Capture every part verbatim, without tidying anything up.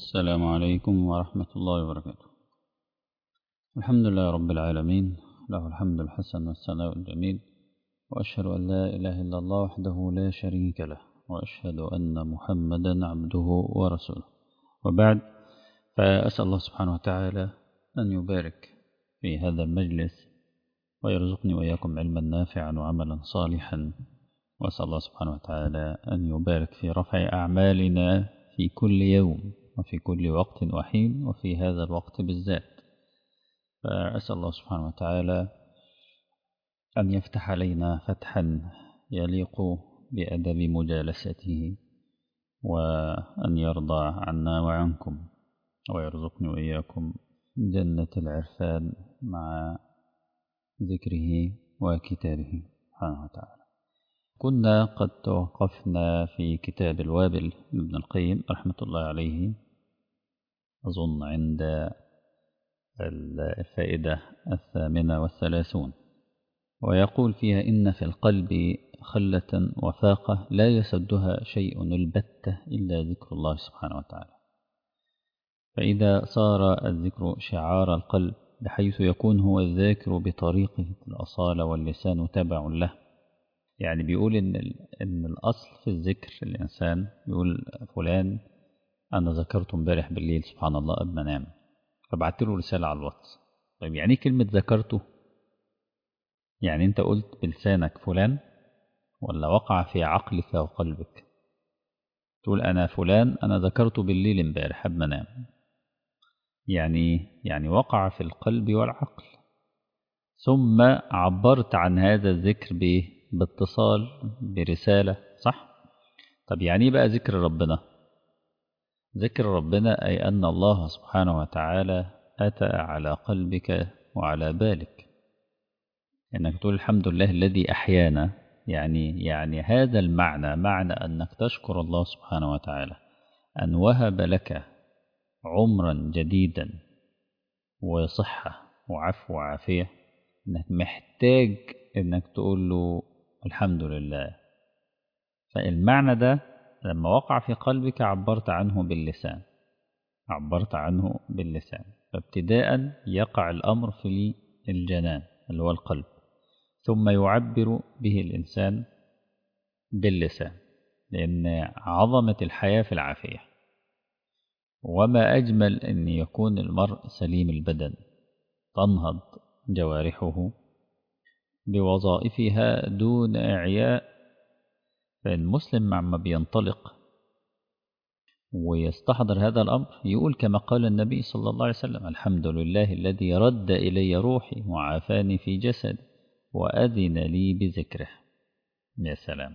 السلام عليكم ورحمة الله وبركاته. الحمد لله رب العالمين، له الحمد الحسن والثناء الجميل، وأشهد أن لا إله إلا الله وحده لا شريك له، وأشهد أن محمدا عبده ورسوله. وبعد، فأسأل الله سبحانه وتعالى أن يبارك في هذا المجلس ويرزقني وإياكم علما نافعا وعملا صالحا، وأسأل الله سبحانه وتعالى أن يبارك في رفع أعمالنا في كل يوم وفي كل وقت وحين وفي هذا الوقت بالذات. فأسأل الله سبحانه وتعالى أن يفتح علينا فتحا يليق بأدب مجالسته، وأن يرضى عنا وعنكم، ويرزقني وإياكم جنة العرفان مع ذكره وكتابه سبحانه وتعالى. كنا قد توقفنا في كتاب الوابل لابن القيم رحمة الله عليه، أظن عند الفائدة الثامنة والثلاثون، ويقول فيها: إن في القلب خلة وفاقة لا يسدها شيء البتة إلا ذكر الله سبحانه وتعالى. فإذا صار الذكر شعار القلب بحيث يكون هو الذاكر بطريقه الأصالة واللسان تبع له. يعني بيقول إن, إن الأصل في الذكر الإنسان يقول فلان أنا ذكرته امبارح بالليل سبحان الله قبل ما أنام، فبعت له رسالة على الواتس. طيب يعني إيه كلمة ذكرته؟ يعني أنت قلت بلسانك فلان، ولا وقع في عقلك وقلبك؟ تقول أنا فلان أنا ذكرته بالليل امبارح قبل ما أنام، يعني يعني وقع في القلب والعقل، ثم عبرت عن هذا الذكر باتصال برسالة، صح؟ طب يعني إيه بقى ذكر ربنا؟ ذكر ربنا أي أن الله سبحانه وتعالى أتى على قلبك وعلى بالك، إنك تقول الحمد لله الذي أحيانا. يعني يعني هذا المعنى معنى أنك تشكر الله سبحانه وتعالى أن وهب لك عمرا جديدا وصحة وعفو وعافية، إنك محتاج إنك تقول له الحمد لله. فالمعنى ده لما وقع في قلبك عبرت عنه باللسان، عبرت عنه باللسان فابتداء يقع الأمر في الجنان اللي هو القلب، ثم يعبر به الإنسان باللسان، لأن عظمة الحياة في العافية. وما أجمل أن يكون المرء سليم البدن تنهض جوارحه بوظائفها دون إعياء. فالمسلم عما بينطلق ويستحضر هذا الأمر يقول كما قال النبي صلى الله عليه وسلم: الحمد لله الذي رد إلي روحي وعافاني في جسدي وأذن لي بذكره. يا سلام،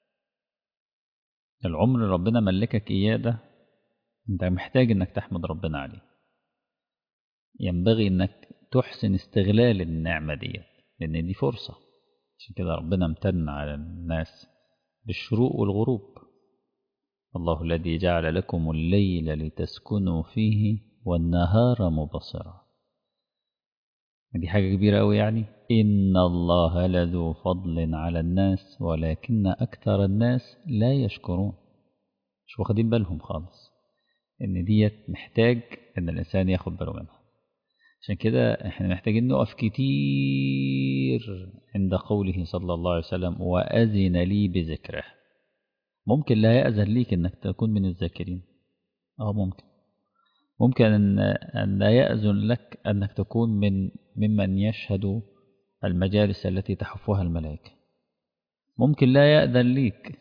العمر ربنا ملكك إياه ده أنت محتاج أنك تحمد ربنا عليه. ينبغي أنك تحسن استغلال النعمة دي، لأن دي فرصة. عشان كده ربنا امتن على الناس بالشروق والغروب: الله الذي جعل لكم الليل لتسكنوا فيه والنهار مبصرا. دي حاجة كبيرة أوي. يعني إن الله لذو فضل على الناس ولكن أكثر الناس لا يشكرون. مش واخدين بالهم خالص إن ديت محتاج إن الإنسان ياخد باله منها. عشان كده إحنا محتاجين نقف كتير عند قوله صلى الله عليه وسلم: وأذن لي بذكره. ممكن لا يأذن ليك إنك تكون من الذاكرين، أو ممكن ممكن أن أن لا يأذن لك أنك تكون من ممن يشهد المجالس التي تحفها الملائكة. ممكن لا يأذن ليك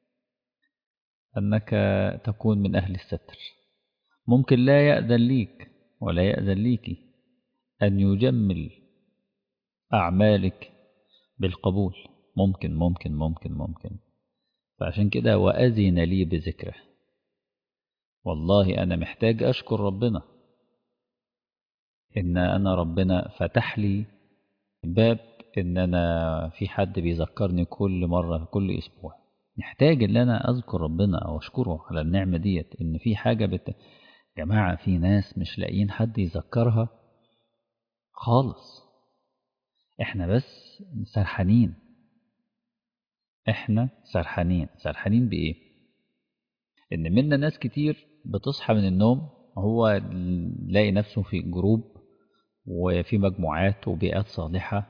أنك تكون من أهل الستر. ممكن لا يأذن ليك ولا يأذن ليك أن يجمل أعمالك بالقبول. ممكن ممكن ممكن ممكن فعشان كده وأذن لي بذكره. والله أنا محتاج أشكر ربنا إن أنا ربنا فتح لي باب إن أنا في حد بيذكرني كل مرة كل أسبوع. محتاج إن أنا أذكر ربنا أو أشكره على النعمة ديت، إن في حاجة بت... جماعة في ناس مش لاقيين حد يذكرها خالص. إحنا بس سرحانين. إحنا سرحانين. سرحانين بإيه؟ إن منا ناس كتير بتصحى من النوم هو لاقي نفسه في جروب وفي مجموعات وبيئات صالحة،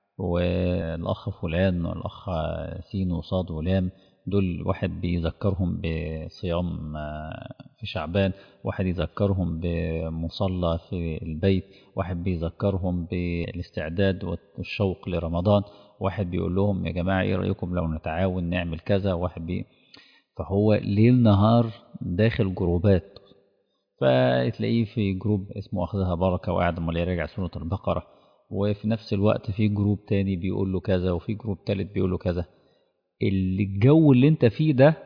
والأخ فلان والأخ سين وصاد ولام دول واحد بيذكرهم بصيام في شعبان، واحد يذكرهم بمصلى في البيت، واحد بيذكرهم بالاستعداد والشوق لرمضان، واحد بيقول لهم يا جماعة ايه رأيكم لو نتعاون نعمل كذا، واحد بي فهو ليل نهار داخل جروبات. فتلاقيه في جروب اسمه أخذها بركة وقاعد امال يراجع سورة البقرة، وفي نفس الوقت في جروب تاني بيقول له كذا، وفي جروب تالت بيقول له كذا. اللي الجو اللي انت فيه ده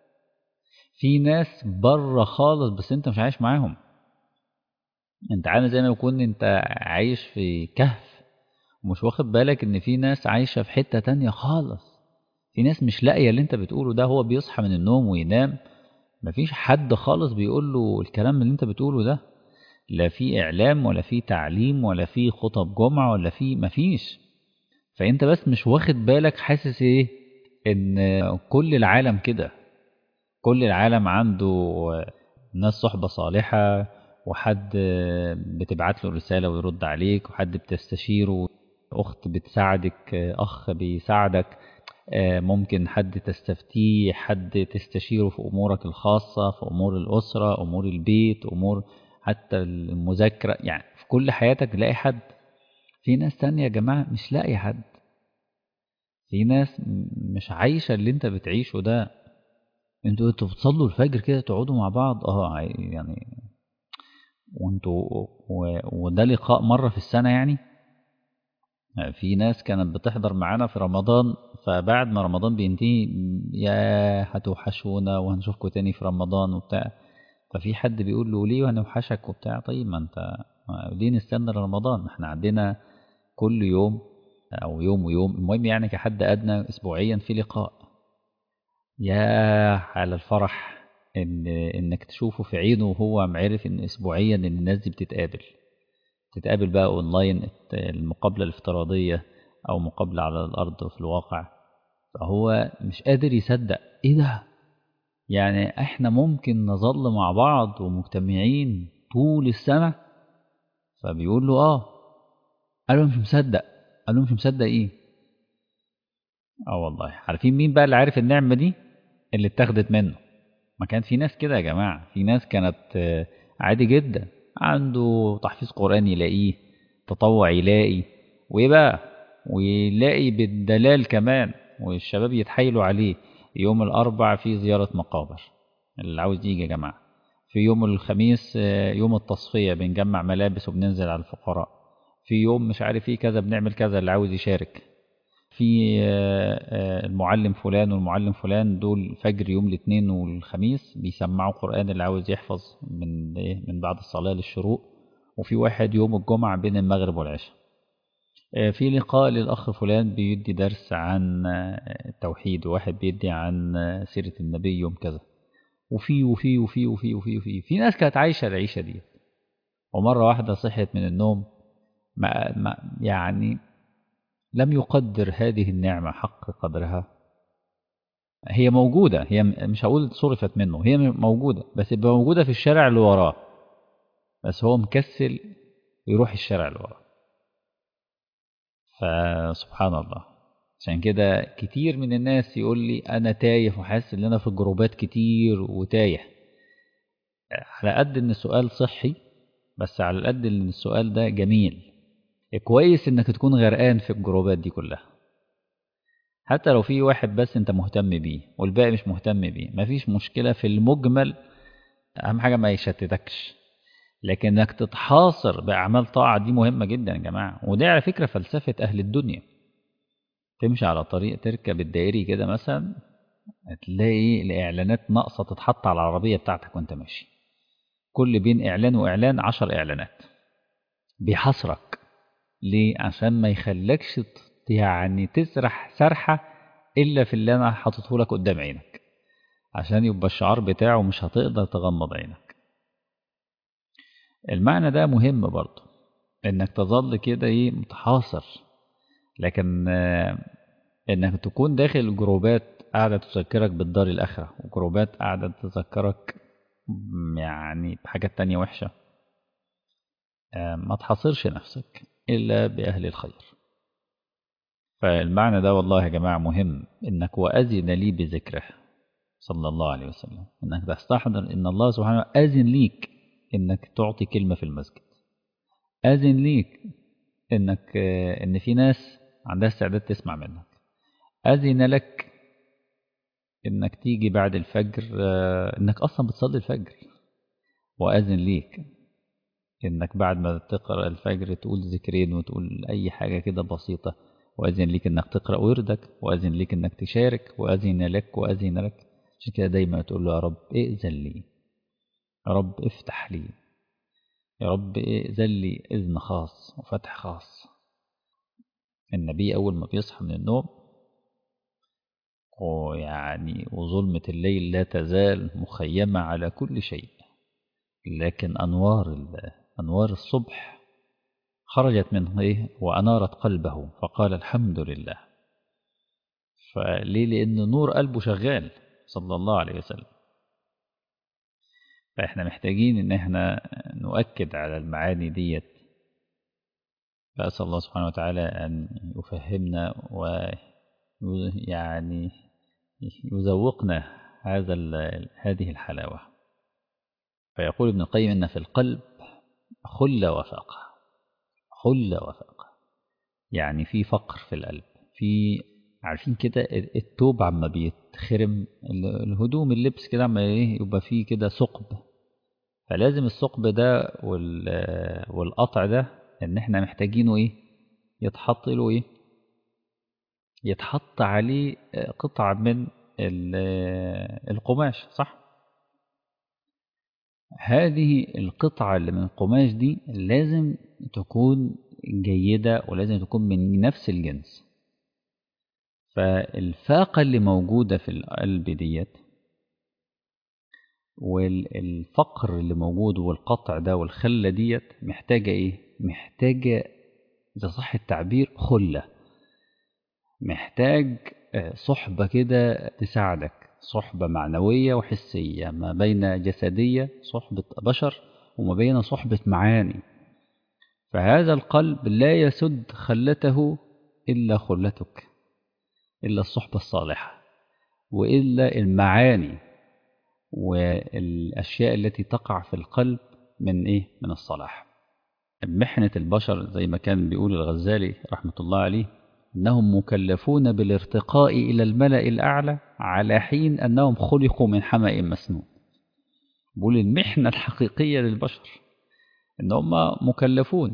في ناس بره خالص بس انت مش عايش معاهم. انت عامل زي ما يكون انت عايش في كهف ومش واخد بالك ان في ناس عايشة في حتة تانية خالص. في ناس مش لاقية اللي انت بتقوله ده، هو بيصحى من النوم وينام مفيش حد خالص بيقول له الكلام اللي انت بتقوله ده، لا في إعلام ولا في تعليم ولا في خطب جمعة ولا في مفيش. فأنت بس مش واخد بالك، حاسس إيه إن كل العالم كده، كل العالم عنده ناس صحبة صالحة، وحد بتبعت له رسالة ويرد عليك، وحد بتستشيره، أخت بتساعدك، أخ بيساعدك، ممكن حد تستفتيه، حد تستشيره في أمورك الخاصة، في أمور الأسرة، أمور البيت، أمور حتى المذاكرة، يعني في كل حياتك تلاقي حد. في ناس تانية يا جماعة مش لاقي حد، في ناس مش عايشة اللي انت بتعيشه ده. انتوا انتوا بتصلوا الفجر كده تقعدوا مع بعض اه يعني، وانتوا و- وده لقاء مرة في السنة يعني. في ناس كانت بتحضر معانا في رمضان، فبعد ما رمضان بينتهي يا هتوحشونا وهنشوفكم تاني في رمضان وبتاع. ففي حد بيقول له ليه وهنوحشك وبتاع، طيب ما انت ليه نستنى رمضان، احنا عندنا كل يوم او يوم ويوم، المهم يعني كحد ادنى اسبوعيا في لقاء. يا على الفرح ان انك تشوفه في عينه وهو معرف ان اسبوعيا ان الناس دي بتتقابل، تتقابل بقى اونلاين، المقابلة الافتراضية او مقابلة على الارض في الواقع. فهو مش قادر يصدق ايه ده، يعني احنا ممكن نظل مع بعض ومجتمعين طول السنة. فبيقول له اه، قال له مش مصدق، قال له مش مصدق ايه. اه والله عارفين مين بقى اللي عارف النعمة دي؟ اللي اتاخدت منه. ما كان في ناس كده يا جماعة، في ناس كانت آه، عادي جدا، عنده تحفيظ قرآن يلاقيه، تطوع يلاقي، وايه بقى، ويلاقي بالدلال كمان، والشباب يتحايلوا عليه. يوم الأربع في زيارة مقابر، اللي عاوز يجي يا جماعة. في يوم الخميس آه، يوم التصفية بنجمع ملابس وبننزل على الفقراء. في يوم مش عارف ايه كذا بنعمل كذا، اللي عاوز يشارك. في آه، آه، المعلم فلان والمعلم فلان دول فجر يوم الاثنين والخميس بيسمعوا قرآن اللي عاوز يحفظ من إيه؟ من بعد الصلاة للشروق. وفي واحد يوم الجمعة بين المغرب والعشاء آه، في لقاء للأخ فلان بيدي درس عن آه، التوحيد، وواحد بيدي عن آه، سيرة النبي يوم كذا. وفي وفي وفي وفي وفي وفي في ناس كانت عايشة العيشة دي، ومرة واحدة صحت من النوم ما ما يعني لم يقدر هذه النعمة حق قدرها. هي موجودة، هي م- مش هقول صرفت منه، هي م- موجودة بس يبقى موجودة في الشارع اللي وراه، بس هو مكسل يروح الشارع اللي وراه. فسبحان الله. عشان كده كتير من الناس يقول لي أنا تايه وحاسس إن أنا في جروبات كتير وتايه. على قد إن السؤال صحي، بس على قد إن السؤال ده جميل. كويس إنك تكون غرقان في الجروبات دي كلها، حتى لو في واحد بس انت مهتم بيه والباقي مش مهتم بيه مفيش مشكلة في المجمل. اهم حاجة ما يشتتكش، لكن انك تتحاصر بأعمال طاعة دي مهمة جدا يا جماعة. ودي على فكرة فلسفة أهل الدنيا. تمشي على طريق تركب الدائري كده مثلا، هتلاقي الإعلانات ناقصة تتحط على العربية بتاعتك وانت ماشي، كل بين إعلان وإعلان عشر إعلانات. بيحصرك ليه؟ عشان ما يخلكش ت- يعني تسرح سرحة إلا في اللي أنا حاططه لك قدام عينك، عشان يبقى الشعار بتاعه مش هتقدر تغمض عينك. المعنى ده مهم برضه، انك تظل كده ايه متحاصر. لكن آه، انك تكون داخل جروبات قاعدة تذكرك بالدار الآخرة، وجروبات قاعدة تذكرك يعني بحاجات تانية وحشة، ما تحصرش نفسك إلا بأهل الخير. فالمعنى ده والله يا جماعة مهم، إنك وأذن لي بذكره صلى الله عليه وسلم، إنك تستحضر إن الله سبحانه أذن ليك إنك تعطي كلمة في المسجد، أذن ليك إنك إن في ناس عندها استعداد تسمع منك، أذن لك إنك تيجي بعد الفجر، إنك أصلا بتصلي الفجر، وأذن ليك إنك بعد ما تقرأ الفجر تقول ذكرين وتقول أي حاجة كده بسيطة، وأذن ليك إنك تقرأ وردك، وأذن ليك إنك تشارك، وأذن لك وأذن لك. عشان كده دايما تقول له يا رب ائذن لي، يا رب افتح لي، يا رب ائذن لي إذن خاص وفتح خاص. النبي أول ما بيصحى من النوم ويعني وظلمة الليل لا تزال مخيمة على كل شيء، لكن أنوار أنوار الصبح خرجت منه إيه وأنارت قلبه فقال الحمد لله. فليه؟ لأن نور قلبه شغال صلى الله عليه وسلم. فإحنا محتاجين إن إحنا نؤكد على المعاني ديت. فأسأل الله سبحانه وتعالى أن يفهمنا ويعني يذوقنا هذا هذه الحلاوة. فيقول ابن القيم إن في القلب خلة وفاقة، خلة وفاقة يعني في فقر في القلب، في عارفين كده التوب عما بيتخرم الهدوم اللبس كده عما ايه يبقى فيه كده ثقب، فلازم الثقب ده والقطع ده ان احنا محتاجينه ايه يتحط له ايه يتحط عليه قطعة من القماش، صح؟ هذه القطعة اللي من القماش دي لازم تكون جيدة ولازم تكون من نفس الجنس. فالفاقة اللي موجودة في القلب ديت والفقر اللي موجود والقطع ده والخلة ديت محتاجة ايه؟ محتاجة إذا صح التعبير خلة، محتاج صحبة كده تساعدك، صحبة معنوية وحسية ما بين جسدية صحبة بشر وما بين صحبة معاني. فهذا القلب لا يسد خلته إلا خلتك، إلا الصحبة الصالحة، وإلا المعاني والأشياء التي تقع في القلب من إيه؟ من الصلاح. محنة البشر زي ما كان بيقول الغزالي رحمة الله عليه، أنهم مكلفون بالارتقاء إلى الملأ الأعلى على حين أنهم خلقوا من حمأ مسنون. بيقول المحنة الحقيقية للبشر إن هم مكلفون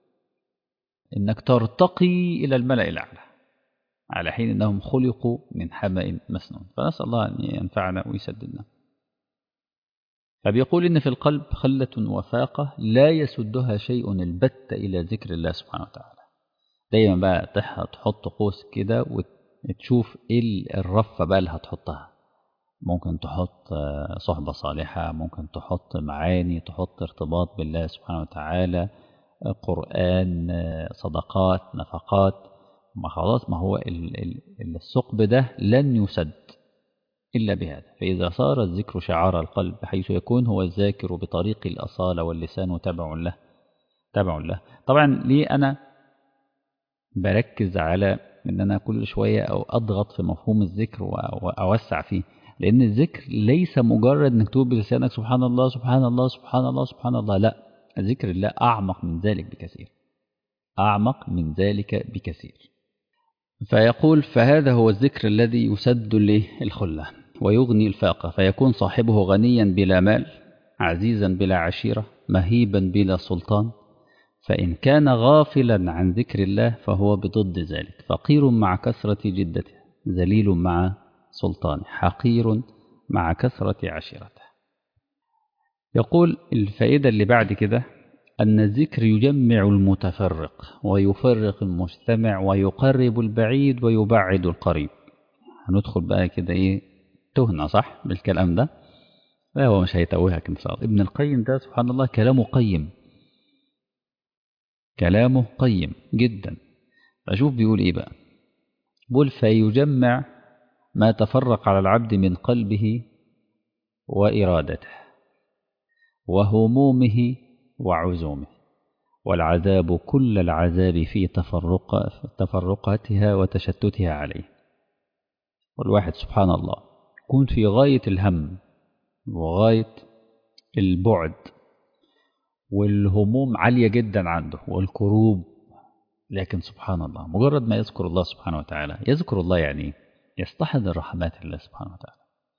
إنك ترتقي إلى الملأ الأعلى على حين أنهم خلقوا من حمأ مسنون. فنسأل الله أن ينفعنا ويسددنا. فبيقول إن في القلب خلة وفاقة لا يسدها شيء البت إلى ذكر الله سبحانه وتعالى. دايما بقى تحط قوس كده وتشوف إيه الرفة بقى اللي هتحطها. ممكن تحط صحبة صالحة، ممكن تحط معاني، تحط ارتباط بالله سبحانه وتعالى، قرآن، صدقات، نفقات. ما خلاص ما هو الثقب ده لن يسد إلا بهذا. فإذا صار الذكر شعار القلب حيث يكون هو الذاكر بطريق الأصالة واللسان تبع له تبع له. طبعا ليه أنا بركز على أن أنا كل شوية أو أضغط في مفهوم الذكر وأوسع فيه؟ لأن الذكر ليس مجرد أنك تقول بلسانك سبحان الله سبحان الله سبحان الله سبحان الله، لا، ذكر الله أعمق من ذلك بكثير، أعمق من ذلك بكثير. فيقول فهذا هو الذكر الذي يسد له الخلة ويغني الفاقة، فيكون صاحبه غنيا بلا مال، عزيزا بلا عشيرة، مهيبا بلا سلطان. فإن كان غافلا عن ذكر الله فهو بضد ذلك، فقير مع كثرة جدته، ذليل مع سلطانه، حقير مع كثرة عشيرته. يقول الفائدة اللي بعد كده أن الذكر يجمع المتفرق ويفرق المجتمع ويقرب البعيد ويبعد القريب. هندخل بقى كده إيه تهنا صح بالكلام ده؟ لا هو مش هيتوهك إن شاء الله. ابن القيم ده سبحان الله كلامه قيم، كلامه قيم جدا. فشوف بيقول إيه بقى، بيقول فيجمع ما تفرق على العبد من قلبه وإرادته. وهمومه وعزومه، والعذاب كل العذاب في تفرق تفرقاتها وتشتتها عليه. والواحد سبحان الله يكون في غاية الهم وغاية البعد والهموم عالية جدا عنده والكروب، لكن سبحان الله مجرد ما يذكر الله سبحانه وتعالى، يذكر الله يعني يستحضر رحمات الله سبحانه وتعالى.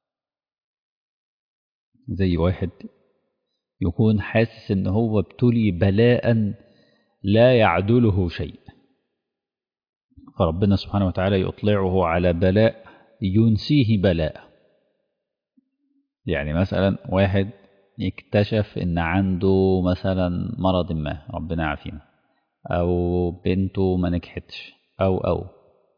زي واحد يكون حاسس ان هو ابتلي بلاء لا يعدله شيء، فربنا سبحانه وتعالى يطلعه على بلاء ينسيه بلاء. يعني مثلا واحد يكتشف ان عنده مثلا مرض ما، ربنا يعافينا، او بنته ما نجحتش او او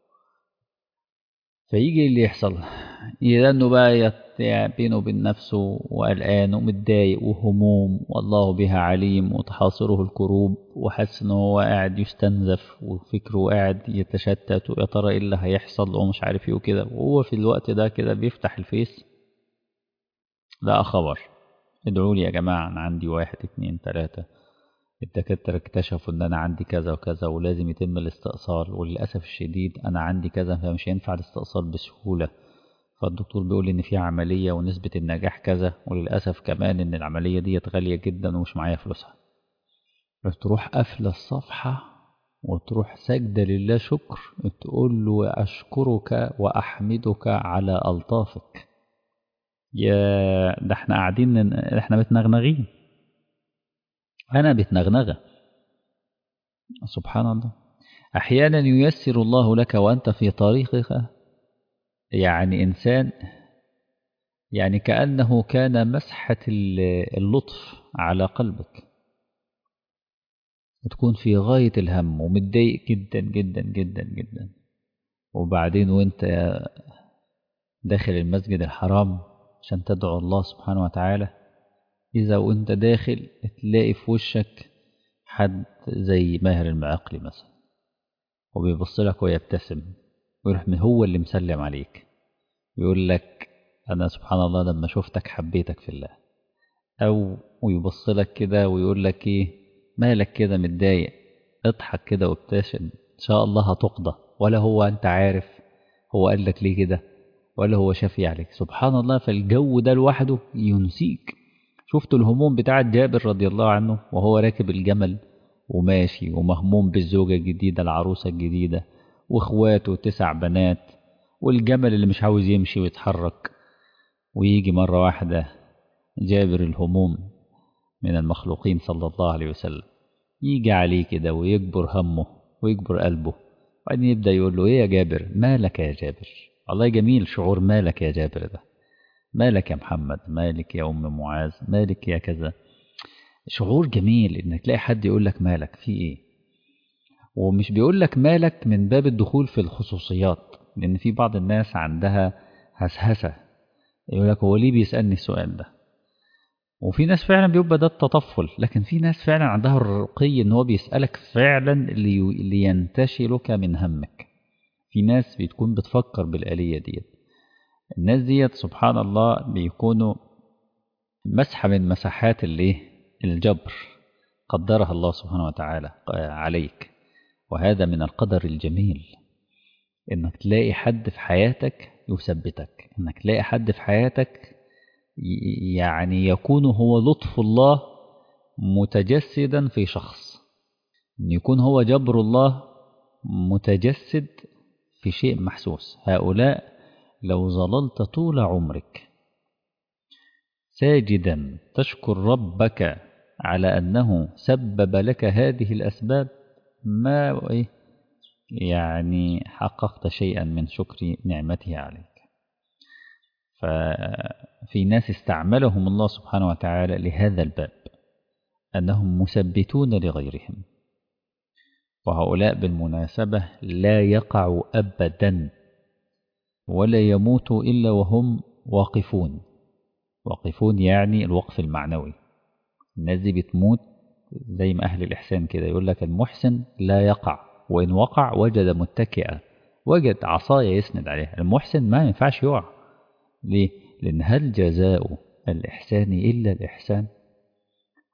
فيجي اللي يحصل لانه بقى يت- بينه وبين نفسه وقلقان ومتضايق وهموم والله بها عليم وتحاصره الكروب، وحاسس ان هو قاعد يستنزف وفكره قاعد يتشتت ويا ترى ايه اللي هيحصل ومش عارف ايه وكده، وهو في الوقت ده كده بيفتح الفيس لقى خبر: ادعوا لي يا جماعة أنا عندي واحد اتنين تلاتة، الدكاترة اكتشفوا إن أنا عندي كذا وكذا ولازم يتم الاستئصال، وللأسف الشديد أنا عندي كذا فمش هينفع الاستئصال بسهولة، فالدكتور بيقول إن في عملية ونسبة النجاح كذا، وللأسف كمان إن العملية دي غالية جدا ومش معايا فلوسها. فتروح قافلة الصفحة وتروح سجدة لله شكر، تقول له أشكرك وأحمدك على ألطافك. يا ده احنا قاعدين احنا متنغنغين، أنا بتنغنغة. سبحان الله. أحيانا ييسر الله لك وأنت في طريقك، يعني إنسان يعني كأنه كان مسحة اللطف على قلبك، وتكون في غاية الهم ومتضايق جدا جدا جدا جدا، وبعدين وانت داخل المسجد الحرام عشان تدعو الله سبحانه وتعالى، إذا وانت داخل تلاقي في وشك حد زي ماهر المعقلي مثلا، وبيبص لك ويبتسم ويروح من هو اللي مسلم عليك ويقول لك أنا سبحان الله لما شفتك حبيتك في الله، أو ويبص لك كده ويقول لك إيه مالك كده متضايق، اضحك كده وابتسم إن شاء الله هتقضى، ولا هو أنت عارف هو قال لك ليه كده ولا هو شافي عليك. سبحان الله. فالجو ده لوحده ينسيك. شفت الهموم بتاعت جابر رضي الله عنه وهو راكب الجمل وماشي ومهموم بالزوجة الجديدة العروسة الجديدة واخواته تسع بنات والجمل اللي مش عاوز يمشي ويتحرك، ويجي مرة واحدة جابر الهموم من المخلوقين صلى الله عليه وسلم يجي عليه كده ويكبر همه ويكبر قلبه، وبعدين يبدأ يقول له ايه يا جابر مالك يا جابر. والله جميل شعور مالك يا جابر ده، مالك يا محمد، مالك يا أم معاذ، مالك يا كذا. شعور جميل إنك تلاقي حد يقول لك مالك في إيه، ومش بيقول لك مالك من باب الدخول في الخصوصيات، لأن في بعض الناس عندها هسهسة يقول لك هو ليه بيسألني السؤال ده، وفي ناس فعلا بيبقى ده التطفل، لكن في ناس فعلا عندها الرقي إن هو بيسألك فعلا اللي ينتشلك من همك. في ناس بتكون بتفكر بالآلية ديت. الناس ديت سبحان الله بيكونوا مسحة من مساحات الايه الجبر قدرها الله سبحانه وتعالى عليك، وهذا من القدر الجميل انك تلاقي حد في حياتك يثبتك، انك تلاقي حد في حياتك يعني يكون هو لطف الله متجسدا في شخص، ان يكون هو جبر الله متجسد في شيء محسوس. هؤلاء لو ظللت طول عمرك ساجدا تشكر ربك على أنه سبب لك هذه الأسباب ما إيه يعني حققت شيئا من شكر نعمته عليك. ففي ناس استعملهم الله سبحانه وتعالى لهذا الباب، أنهم مثبتون لغيرهم، وهؤلاء بالمناسبة لا يقع أبدا ولا يموت إلا وهم واقفون. واقفون يعني الوقف المعنوي. الناس دي بتموت زي ما أهل الإحسان كده، يقول لك المحسن لا يقع، وإن وقع وجد متكئا، وجد عصاية يسند عليها. المحسن ما ينفعش يقع. ليه؟ لأن هل جزاء الإحسان إلا الإحسان؟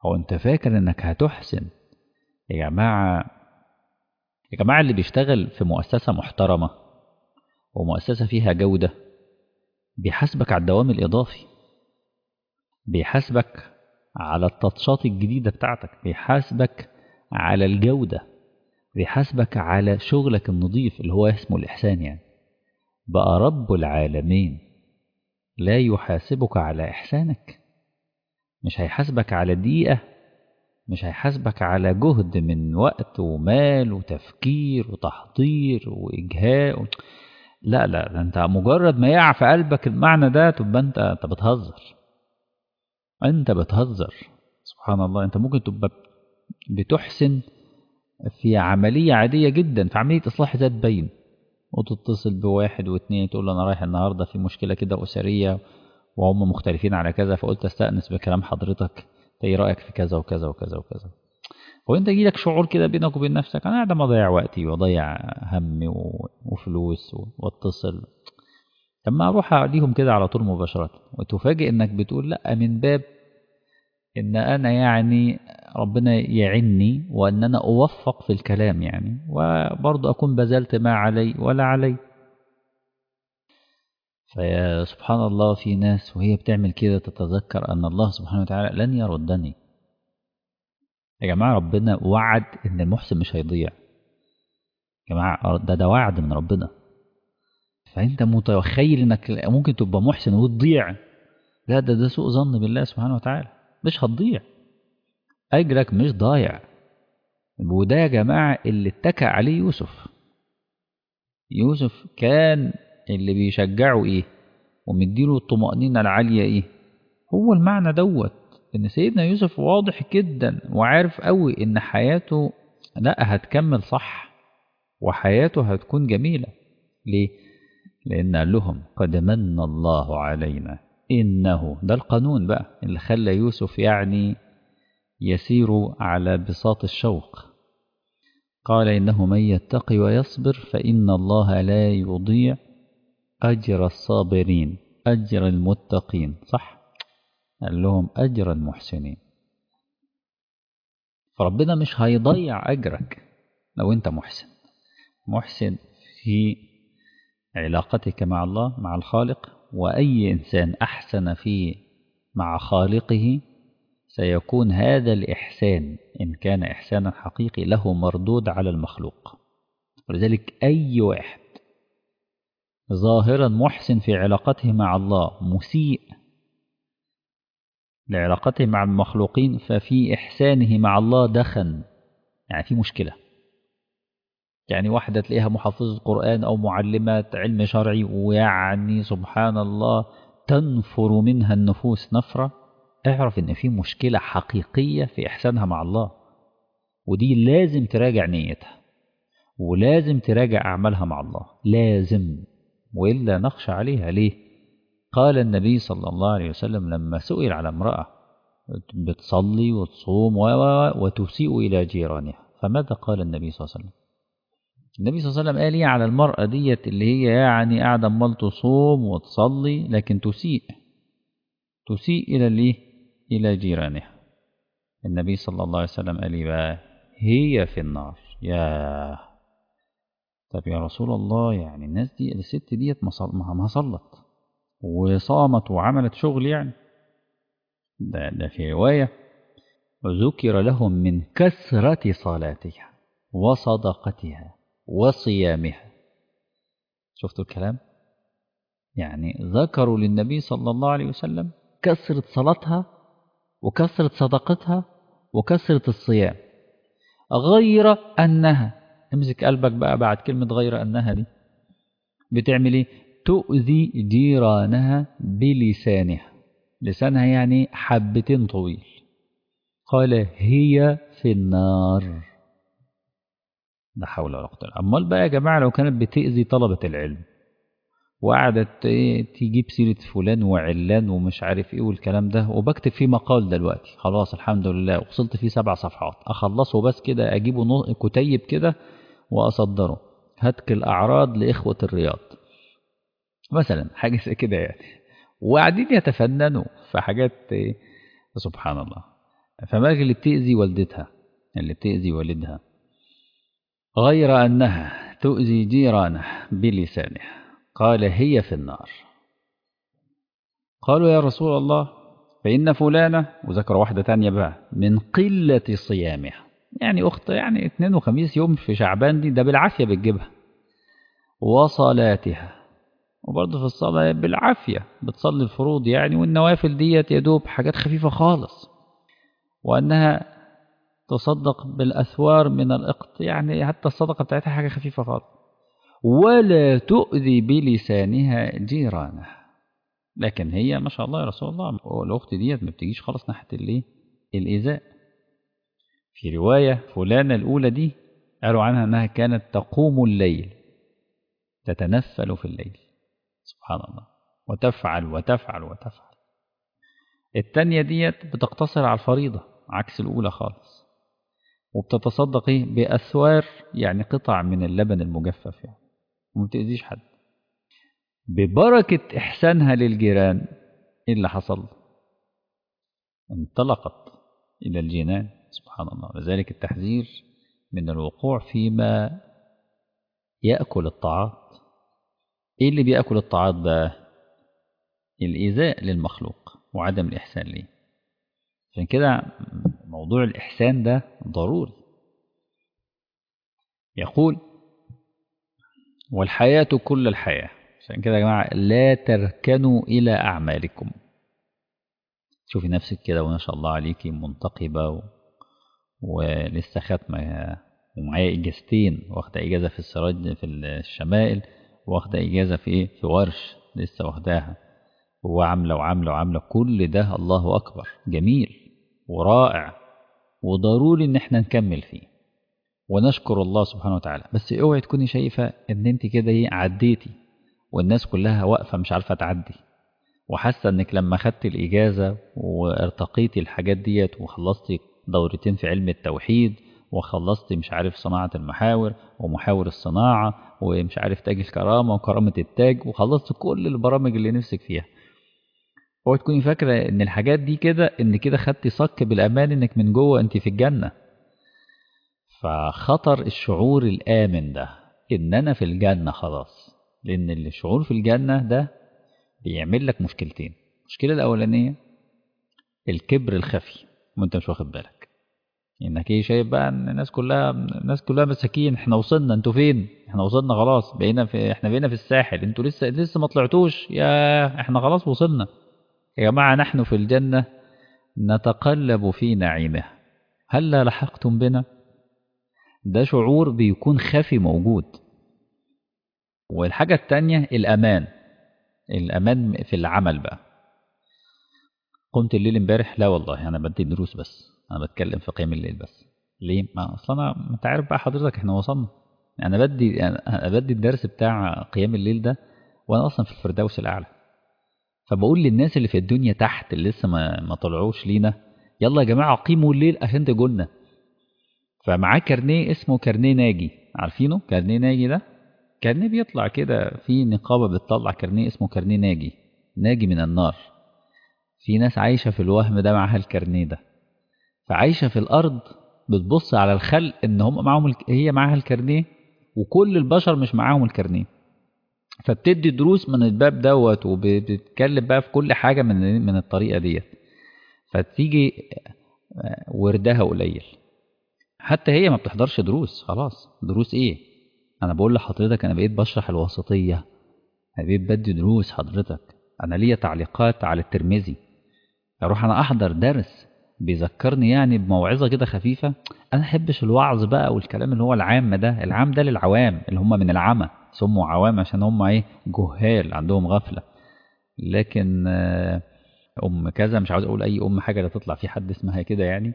هو أنت فاكر إنك هتحسن؟ يا جماعة يا جماعة اللي بيشتغل في مؤسسة محترمة ومؤسسة فيها جودة بيحاسبك على الدوام الإضافي، بيحاسبك على التاتشات الجديدة بتاعتك، بيحاسبك على الجودة، بيحاسبك على شغلك النظيف اللي هو اسمه الإحسان. يعني بقى رب العالمين لا يحاسبك على إحسانك، مش هيحاسبك على دقيقة، مش هيحاسبك على جهد من وقت ومال وتفكير وتحضير وإجهاء و... لا لا ده انت مجرد ما يقع في قلبك المعنى ده تبقى انت انت بتهزر، انت بتهزر. سبحان الله، انت ممكن تبقى بتحسن في عملية عادية جدا، في عملية إصلاح ذات بين، وتتصل بواحد واثنين تقول له أنا رايح النهاردة في مشكلة كده أسرية وهم مختلفين على كذا، فقلت أستأنس بكلام حضرتك، إيه رأيك في كذا وكذا وكذا وكذا. هو أنت يجيلك شعور كده بينك وبين نفسك أنا قاعد أضيع وقتي وأضيع همي وفلوس واتصل، لما أروح عليهم كده على طول مباشرة، وتفاجئ إنك بتقول لأ من باب إن أنا يعني ربنا يعني وأن أنا أوفق في الكلام يعني، وبرضه أكون بذلت ما علي ولا علي. فيا سبحان الله، في ناس وهي بتعمل كده تتذكر أن الله سبحانه وتعالى لن يردني. يا جماعة ربنا وعد إن المحسن مش هيضيع، يا جماعة ده ده وعد من ربنا. فأنت متخيل إنك ممكن تبقى محسن وتضيع؟ لا، ده ده سوء ظن بالله سبحانه وتعالى، مش هتضيع، أجرك مش ضايع. وده يا جماعة اللي اتكى عليه يوسف. يوسف كان اللي بيشجعه إيه ومديله الطمأنينة العالية إيه؟ هو المعنى دوت إن سيدنا يوسف واضح جدا وعارف قوي إن حياته لا هتكمل صح وحياته هتكون جميلة. ليه؟ لأن قال لهم قد من الله علينا إنه، ده القانون بقى اللي خلى يوسف يعني يسير على بساط الشوق. قال إنه من يتقي ويصبر فإن الله لا يضيع أجر الصابرين أجر المتقين. صح؟ قال لهم أجر المحسنين. فربنا مش هيضيع أجرك لو أنت محسن، محسن في علاقتك مع الله مع الخالق. وأي إنسان أحسن في مع خالقه سيكون هذا الإحسان إن كان إحسانا حقيقي له مردود على المخلوق. ولذلك أي واحد ظاهرا محسن في علاقته مع الله مسيء لعلاقته مع المخلوقين ففي إحسانه مع الله دخن، يعني في مشكلة. يعني واحدة تلاقيها محافظة قرآن أو معلمة علم شرعي ويعني سبحان الله تنفر منها النفوس نفرة، اعرف إن في مشكلة حقيقية في إحسانها مع الله، ودي لازم تراجع نيتها ولازم تراجع أعمالها مع الله، لازم، وإلا نخشى عليها. ليه؟ قال النبي صلى الله عليه وسلم لما سئل على امرأة بتصلي وتصوم وتسيء إلى جيرانها، فماذا قال النبي صلى الله عليه وسلم؟ النبي صلى الله عليه وسلم قال ايه على المرأة ديت اللي هي يعني قاعدة امال تصوم وتصلي لكن تسيء تسيء إلى الايه؟ إلى جيرانها. النبي صلى الله عليه وسلم قال ايه بقى؟ هي في النار. يا طب يا رسول الله، يعني الناس دي الست ديت ما صلت وصامت وعملت شغل يعني؟ ده, ده في رواية وذكر لهم من كثرة صلاتها وصدقتها وصيامها. شفتوا الكلام؟ يعني ذكروا للنبي صلى الله عليه وسلم كثرة صلاتها وكثرة صدقتها وكثرة الصيام، غير أنها، امسك قلبك بقى بعد كلمة غير أنها دي، بتعمل ايه؟ تؤذي جيرانها بلسانها. لسانها يعني حبتين طويل. قال هي في النار. لا حول ولا قوة إلا بالله. أمال بقى يا جماعة لو كانت بتأذي طلبة العلم وقعدت ايه تجيب سيرة فلان وعلان ومش عارف ايه والكلام ده، وبكتب فيه مقال دلوقتي خلاص الحمد لله وصلت فيه سبع صفحات، اخلصه بس كده اجيبه كتيب كده واصدره، هتك الاعراض لاخوة الرياض مثلا، حاجة زي كده يعني، وقاعدين يتفننوا في حاجات إيه؟ سبحان الله. فمالك اللي بتأذي والدتها، اللي بتأذي والدها، غير أنها تؤذي جيرانه بلسانه. قال هي في النار. قالوا يا رسول الله فإن فلانة، وذكر واحدة تانية بقى، من قلة صيامها، يعني أخت يعني اثنين وخميس يوم في شعبان دي ده بالعافية بتجيبها، وصلاتها، وبرضه في الصلاة بالعافية بتصلي الفروض يعني، والنوافل ديت يدوب حاجات خفيفة خالص، وأنها تصدق بالأثوار من الإقط، يعني حتى الصدقة بتاعتها حاجة خفيفة خالص، ولا تؤذي بلسانها جيرانه. لكن هي ما شاء الله يا رسول الله الأخت ديت ما بتجيش خالص ناحية الايه الإيذاء. في رواية فلانة الأولى دي قالوا عنها أنها كانت تقوم الليل، تتنفل في الليل، سبحان الله، وتفعل وتفعل وتفعل. التانية ديت بتقتصر على الفريضة عكس الأولى خالص، وبتتصدق ايه بأثوار، يعني قطع من اللبن المجفف يعني، وما بتأذيش حد. ببركة إحسانها للجيران إيه اللي حصل؟ انطلقت إلى الجنان، سبحان الله. لذلك التحذير من الوقوع فيما يأكل الطاعات. إيه اللي بيأكل الطاعات بقى؟ الإيذاء للمخلوق وعدم الإحسان ليه. عشان كده موضوع الإحسان ده ضروري. يقول والحياة كل الحياة. عشان كده يا جماعة لا تركنوا إلى أعمالكم. شوفي نفسك كده وما شاء الله عليكي منتقبة و... ولسه ختمة ومعايا إجازتين، واخدة إجازة في السراج في الشمائل، واخدة إجازة في إيه في ورش لسه واخداها، وعاملة وعاملة وعاملة كل ده، الله أكبر، جميل ورائع وضروري إن احنا نكمل فيه ونشكر الله سبحانه وتعالى. بس اوعي تكوني شايفة ان انت كده ايه عديتي والناس كلها واقفة مش عارفة تعدي، وحاسة انك لما خدت الإجازة وارتقيتي الحاجات ديت وخلصتي دورتين في علم التوحيد، وخلصتي مش عارف صناعة المحاور ومحاور الصناعة ومش عارف تاج الكرامة وكرامة التاج، وخلصت كل البرامج اللي نفسك فيها، اوعي تكوني فاكرة ان الحاجات دي كده ان كده خدتي صك بالأمان انك من جوه انت في الجنة. فخطر الشعور الآمن ده إن أنا في الجنة خلاص، لأن الشعور في الجنة ده بيعمل لك مشكلتين. المشكلة الأولانية الكبر الخفي وأنت مش واخد بالك، إنك إيه شايف بقى إن الناس كلها الناس كلها مساكين، إحنا وصلنا أنتوا فين؟ إحنا وصلنا خلاص، بقينا في إحنا بقينا في الساحل، أنتوا لسه لسه ما طلعتوش، يا إحنا خلاص وصلنا. يا جماعة نحن في الجنة نتقلب في نعيمه، هل لحقتم بنا؟ ده شعور بيكون خفي موجود. والحاجة التانية الأمان، الأمان في العمل بقى. قمت الليل امبارح؟ لا والله أنا بدي دروس بس، أنا بتكلم في قيام الليل بس. ليه؟ ما أصلا أنا أنت عارف بقى حضرتك إحنا وصلنا، أنا بدي أنا بدي الدرس بتاع قيام الليل ده وأنا أصلا في الفردوس الأعلى. فبقول للناس اللي في الدنيا تحت اللي لسه ما ما طلعوش لينا، يلا يا جماعة قيموا الليل عشان تجولنا. فمعاه كارنيه اسمه كارنيه ناجي، عارفينه كارنيه ناجي ده؟ كارنيه بيطلع كده في نقابة بتطلع كارنيه اسمه كارنيه ناجي، ناجي من النار. في ناس عايشة في الوهم ده معاها الكارنيه ده، فعايشة في الأرض بتبص على الخلق إن هم معاهم الك... هي معاها الكارنيه وكل البشر مش معاهم الكارنيه، فبتدي دروس من الباب دوت وبتتكلم بقى في كل حاجة من من الطريقة ديت. فتيجي وردها قليل، حتى هي ما بتحضرش دروس، خلاص دروس ايه؟ انا بقول لحضرتك انا بقيت بشرح الوسطية، انا بقيت بدي دروس حضرتك، انا ليا تعليقات على الترمذي، اروح انا احضر درس بيذكرني يعني بموعظة كده خفيفة. انا احبش الوعظ بقى والكلام اللي هو العام ده، العام ده للعوام اللي هم من العمى، سموا عوام عشان هم ايه جهال عندهم غفلة. لكن ام كذا مش عاوز اقول اي ام حاجة لا تطلع في حد اسمها كده يعني،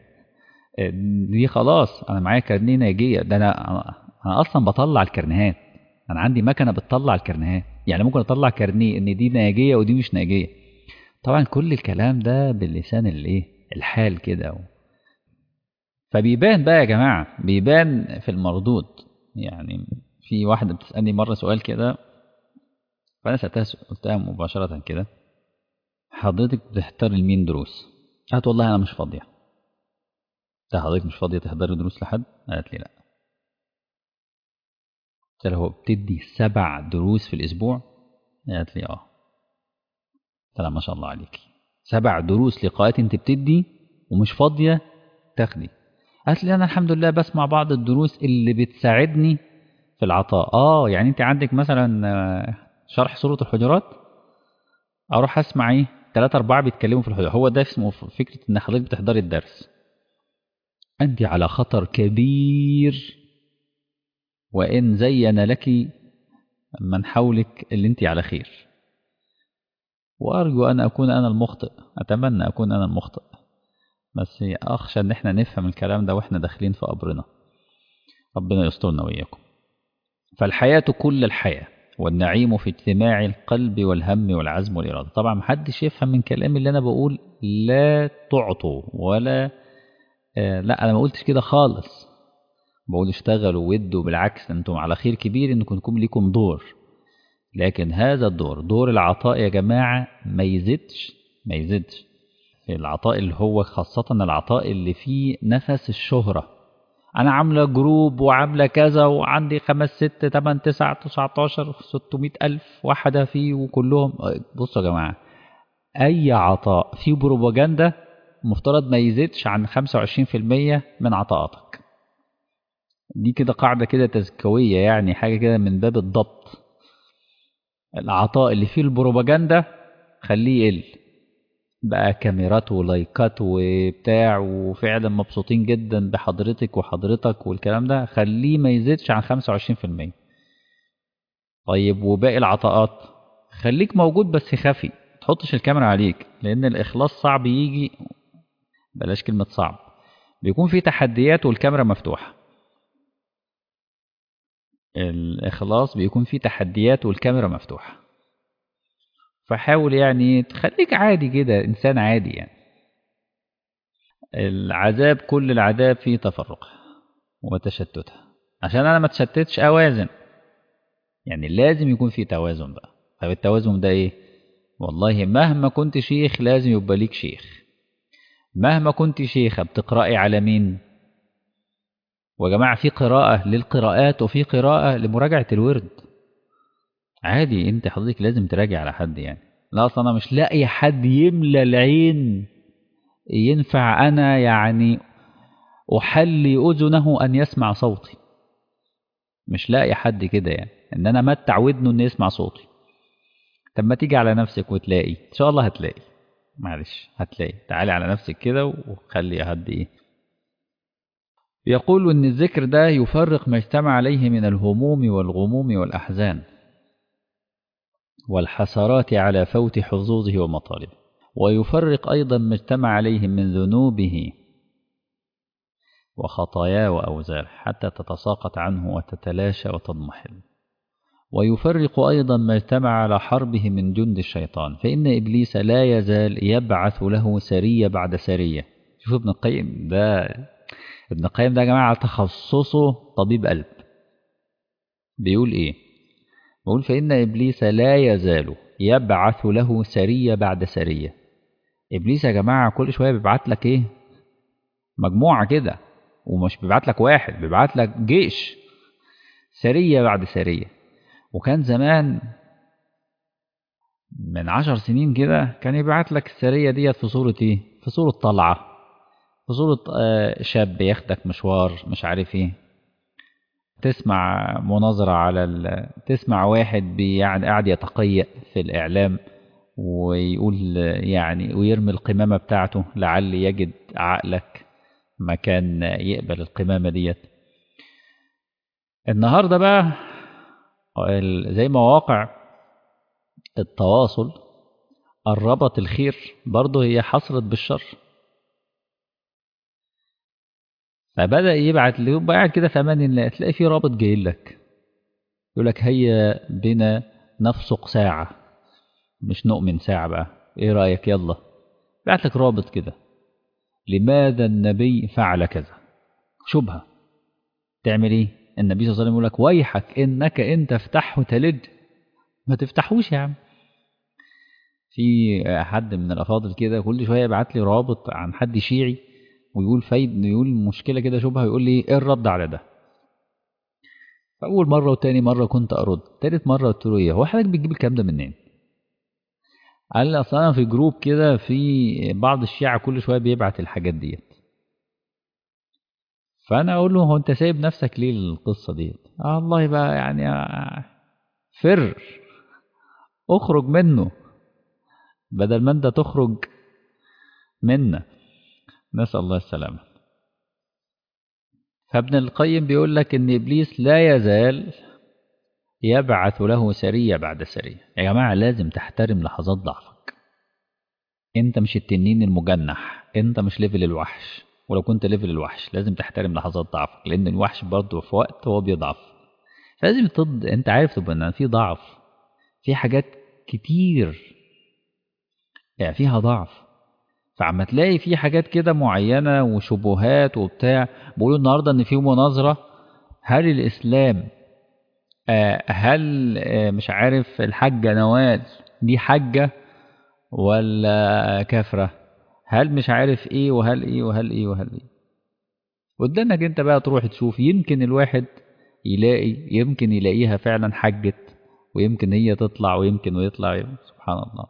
دي خلاص انا معايا كارنيه ناجيه ده، انا انا اصلا بطلع الكارنيهات، انا عندي مكنه بتطلع الكارنيهات، يعني ممكن اطلع كارنيه ان دي ناجيه ودي مش ناجيه. طبعا كل الكلام ده باللسان الايه الحال كده. فبيبان بقى يا جماعه، بيبان في المردود. يعني في واحده بتسالني مره سؤال كده، فانا سالتها قلتها مباشره كده، حضرتك بتحتار لمين دروس؟ قالت والله انا مش فاضيه. ده حضرتك مش فاضية تحضري دروس لحد؟ قالت لي لا. قلت لها هو بتدي سبع دروس في الأسبوع؟ قالت لي اه. قلت لها ما شاء الله عليكي، سبع دروس لقاءات انت بتدي ومش فاضية تاخدي. قالت لي انا الحمد لله بسمع بعض الدروس اللي بتساعدني في العطاء. اه يعني انت عندك مثلا آه، شرح سورة الحجرات، اروح اسمع ايه ثلاثة أربعة بيتكلموا في الحجرات. هو ده اسمه فكرة ان حضرتك بتحضري الدرس. انت على خطر كبير، وان زين لك من حولك اللي انت على خير. وارجو ان اكون انا المخطئ، اتمنى اكون انا المخطئ، بس اخشى ان احنا نفهم الكلام ده واحنا داخلين في قبرنا. ربنا يسترنا واياكم. فالحياة كل الحياة، والنعيم في اجتماع القلب والهم والعزم والإرادة. طبعا محدش يفهم من كلامي اللي أنا بقول لا تعطوا ولا آه لا، أنا ما قلتش كده خالص. بقول اشتغلوا ودوا، بالعكس أنتم على خير كبير إنكم يكون ليكم دور. لكن هذا الدور، دور العطاء يا جماعة، ما يزيدش ما يزيدش في العطاء اللي هو خاصة العطاء اللي فيه نفس الشهرة. انا عامله جروب وعامله كذا وعندي خمس ست تمن تسع تسعتاشر ستمائة الف واحده فيه وكلهم. بصوا يا جماعه، اي عطاء فيه بروباجندا مفترض ما يزيدش عن خمسة وعشرين في المية من عطاءاتك. دي كده قاعده كده تزكويه، يعني حاجه كده من باب الضبط. العطاء اللي فيه البروباجندا خليه يقل بقى، كاميرات ولايكات وبتاع وفعلا مبسوطين جدا بحضرتك وحضرتك والكلام ده، خليه ما يزيدش عن خمسة وعشرين في المية. طيب وباقي العطاءات خليك موجود بس خفي، تحطش الكاميرا عليك، لان الاخلاص صعب يجي. بلاش كلمة صعب، بيكون في تحديات والكاميرا مفتوحة. الاخلاص بيكون في تحديات والكاميرا مفتوحة. فحاول يعني تخليك عادي كده، انسان عادي يعني. العذاب كل العذاب في تفرقه وتشتتها. عشان انا ما تشتتش اوازن، يعني لازم يكون في توازن بقى. طب التوازن ده ايه؟ والله مهما كنت شيخ لازم يبقى ليك شيخ. مهما كنت شيخة بتقرأي على مين؟ ويا جماعة في قراءة للقراءات وفي قراءة لمراجعة الورد. عادي انت حضرتك لازم تراجع على حد يعني. لا اصلا انا مش لاقي حد يملى العين ينفع انا يعني احلي اذنه ان يسمع صوتي. مش لاقي حد كده يعني ان انا متع ودنه ان يسمع صوتي. طب ما تيجي على نفسك وتلاقي ان شاء الله هتلاقي. معلش هتلاقي، تعالي على نفسك كده وخلي حد ايه. يقول ان الذكر ده يفرق ما اجتمع عليه من الهموم والغموم والاحزان والحسرات على فوت حظوظه ومطالبه، ويفرق ايضا ما اجتمع عليه من ذنوبه وخطاياه واوزاره حتى تتساقط عنه وتتلاشى وتضمحل. ويفرق أيضا ما اجتمع على حربه من جند الشيطان، فإن إبليس لا يزال يبعث له سرية بعد سرية. شوف ابن القيم ده، ابن القيم ده يا جماعة تخصصه طبيب قلب. بيقول إيه؟ بيقول فإن إبليس لا يزال يبعث له سرية بعد سرية. إبليس يا جماعة كل شوية بيبعت لك إيه؟ مجموعة كده، ومش بيبعت لك واحد، بيبعت لك جيش، سرية بعد سرية. وكان زمان من عشر سنين كده كان يبعت لك السرية ديت في صورة ايه؟ في صورة طلعة، في صورة آه شاب ياخدك مشوار مش عارف ايه. تسمع مناظرة على ال... تسمع واحد بي- يعني قاعد يتقيأ في الإعلام ويقول يعني ويرمي القمامة بتاعته لعل يجد عقلك مكان يقبل القمامة ديت. النهاردة بقى ال- زي مواقع التواصل قربت الخير برضه هي حصرت بالشر. فبدأ يبعت لي، يبقى قاعد كده في امان الله تلاقي في رابط جاي لك يقول لك هيا بنا نفسق ساعة، مش نؤمن ساعة بقى، ايه رأيك يلا. بعت لك رابط كده، لماذا النبي فعل كذا، شبهة. تعمل ايه؟ النبي صلى الله عليه وسلم يقول لك ويحك انك ان تفتحه تلج. ما تفتحوش يا عم. في حد من الافاضل كده كل شويه يبعت لي رابط عن حد شيعي ويقول فايد يقول مشكلة كده شبهة، يقول لي ايه الرد على ده؟ فأول مرة وتاني مرة كنت أرد، تالت مرة قلت له ايه هو حضرتك بتجيب الكلام ده منين؟ قال لي أصل أنا في جروب كده في بعض الشيعة كل شوية بيبعت الحاجات ديت. فأنا أقول له هو أنت سايب نفسك ليه للقصة ديت؟ آه والله بقى يعني آه، فر اخرج منه بدل ما أنت تخرج منا، نسأل الله السلامة. فابن القيم بيقول لك إن إبليس لا يزال يبعث له سرية بعد سرية. يا جماعة لازم تحترم لحظات ضعفك. أنت مش التنين المجنح، أنت مش ليفل الوحش، ولو كنت ليفل الوحش لازم تحترم لحظات ضعفك، لأن الوحش برضه في وقت هو بيضعف. لازم تض... أنت عارف تبقى إن في ضعف، في حاجات كتير يعني فيها ضعف. فعما تلاقي في حاجات كده معينة وشبهات وبتاع، بيقولوا النهاردة إن في مناظرة، هل الإسلام آه، هل آه، مش عارف الحاجة نوال دي حاجة ولا كافرة، هل مش عارف ايه وهل ايه وهل ايه وهل ايه. قدامك انت بقى تروح تشوف، يمكن الواحد يلاقي، يمكن يلاقيها فعلا حجت، ويمكن هي تطلع ويمكن ويطلع، سبحان الله.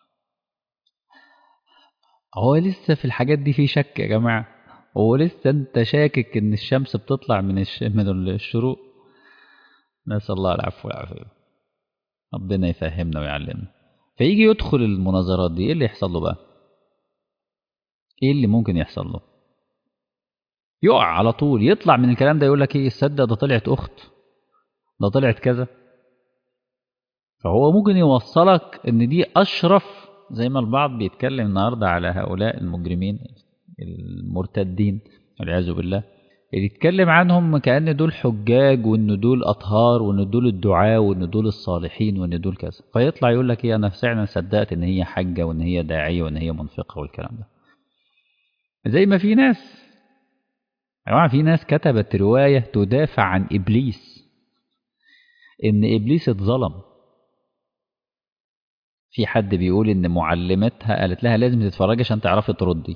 هو لسه في الحاجات دي في شك يا جماعة؟ هو لسه انت شاكك ان الشمس بتطلع من الش... من الشروق؟ نسأل الله العفو والعافية. ربنا يفهمنا ويعلمنا. فيجي يدخل المناظرات دي، ايه اللي يحصل له بقى؟ ايه اللي ممكن يحصل له؟ يقع على طول، يطلع من الكلام ده يقول لك ايه، الصدق ده طلعت اخت، ده طلعت كذا. فهو ممكن يوصلك ان دي اشرف، زي ما البعض بيتكلم النهارده على هؤلاء المجرمين المرتدين والعياذ بالله، اللي يتكلم عنهم كأن دول حجاج، وان دول اطهار، وان دول الدعاة، وان دول الصالحين، وان دول كذا. فيطلع يقول لك ايه، انا فعلا صدقت ان هي حجة، وان هي داعية، وان هي منفقة، والكلام ده. زي ما في ناس يا جماعة، في ناس كتبت رواية تدافع عن إبليس، إن إبليس اتظلم. في حد بيقول إن معلمتها قالت لها لازم تتفرجي عشان تعرفي تردي.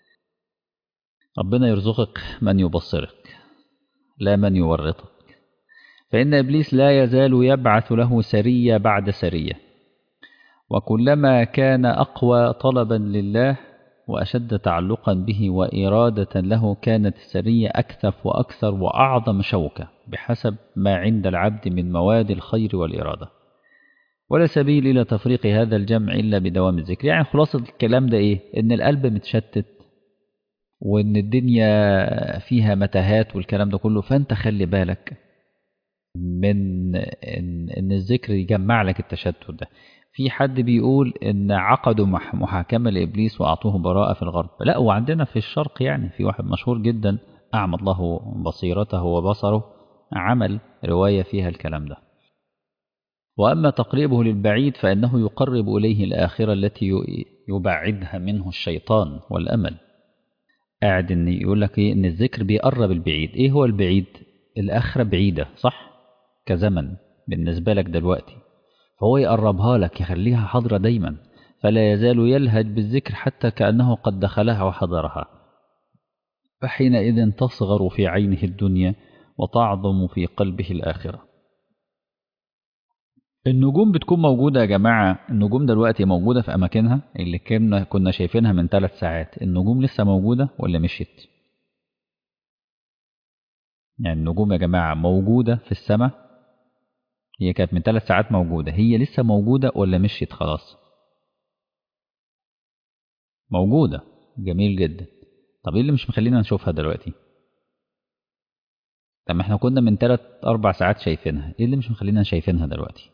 ربنا يرزقك من يبصرك لا من يورطك. فإن إبليس لا يزال يبعث له سرية بعد سرية، وكلما كان أقوى طلبا لله وأشد تعلقا به وإرادة له، كانت السرية أكثف وأكثر وأعظم شوكة بحسب ما عند العبد من مواد الخير والإرادة. ولا سبيل إلى تفريق هذا الجمع إلا بدوام الذكر. يعني خلاصة الكلام ده إيه؟ إن القلب متشتت، وإن الدنيا فيها متاهات والكلام ده كله. فأنت خلي بالك من إن, إن الذكر يجمع لك التشتت ده. في حد بيقول إن عقدوا محاكمة لإبليس وأعطوه براءة في الغرب. لا، وعندنا في الشرق يعني في واحد مشهور جدا أعمى الله بصيرته وبصره، عمل رواية فيها الكلام ده. وأما تقريبه للبعيد فإنه يقرب إليه الآخرة التي يبعدها منه الشيطان والأمل. قاعد إن يقول لك إيه، إن الذكر بيقرب البعيد. إيه هو البعيد؟ الآخرة بعيدة صح؟ كزمن بالنسبة لك دلوقتي، فهو يقربها لك، يخليها حاضرة دايما، فلا يزال يلهج بالذكر حتى كأنه قد دخلها وحضرها. فحينئذ تصغر في عينه الدنيا وتعظم في قلبه الآخرة. النجوم بتكون موجودة يا جماعة. النجوم دلوقتي موجودة في أماكنها اللي كنا كنا شايفينها من ثلاث ساعات. النجوم لسه موجودة ولا مشيت؟ يعني النجوم يا جماعة موجودة في السماء، هي كانت من ثلاث ساعات موجودة، هي لسه موجودة ولا مشيت خلاص؟ موجودة. جميل جدا. طب ايه اللي مش مخلينا نشوفها دلوقتي؟ طب ما احنا كنا من ثلاث أربع ساعات شايفينها، ايه اللي مش مخلينا شايفينها دلوقتي؟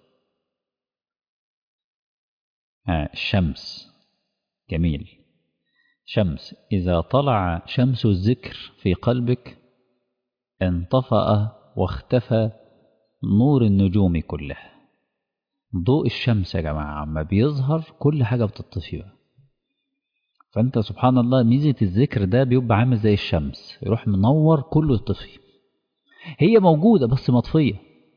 ها، الشمس. جميل. شمس، إذا طلع شمس الذكر في قلبك انطفأ واختفى نور النجوم كلها. ضوء الشمس يا جماعة عما بيظهر كل حاجة بتطفي بقى. فأنت سبحان الله ميزة الذكر ده بيبقى عامل زي الشمس، يروح منور كله يطفي. هي موجودة بس مطفية.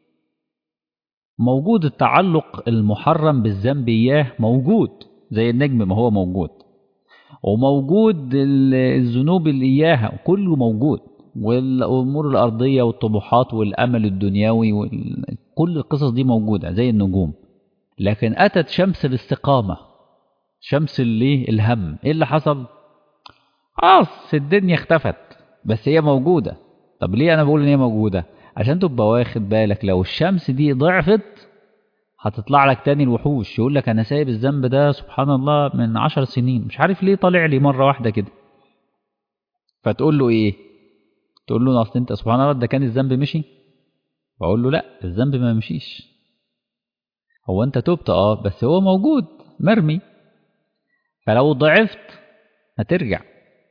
موجود التعلق المحرم بالذنب إياه، موجود زي النجم ما هو موجود، وموجود الذنوب اللي إياها كله موجود، والأمور الأرضية والطموحات والأمل الدنيوي وكل القصص دي موجودة زي النجوم. لكن أتت شمس الاستقامة، شمس اللي الهم، إيه اللي حصل؟ خلاص الدنيا اختفت، بس هي موجودة. طب ليه أنا بقول إن هي موجودة؟ عشان تبقى واخد بالك لو الشمس دي ضعفت هتطلع لك تاني الوحوش، يقول لك أنا سايب الذنب ده سبحان الله من عشر سنين مش عارف ليه طالع لي مرة واحدة كده. فتقول له إيه؟ تقول له أصل أنت سبحان الله ده كان الذنب مشي؟ بقول له لا، الذنب ما مشيش، هو أنت تبت أه بس هو موجود مرمي، فلو ضعفت هترجع.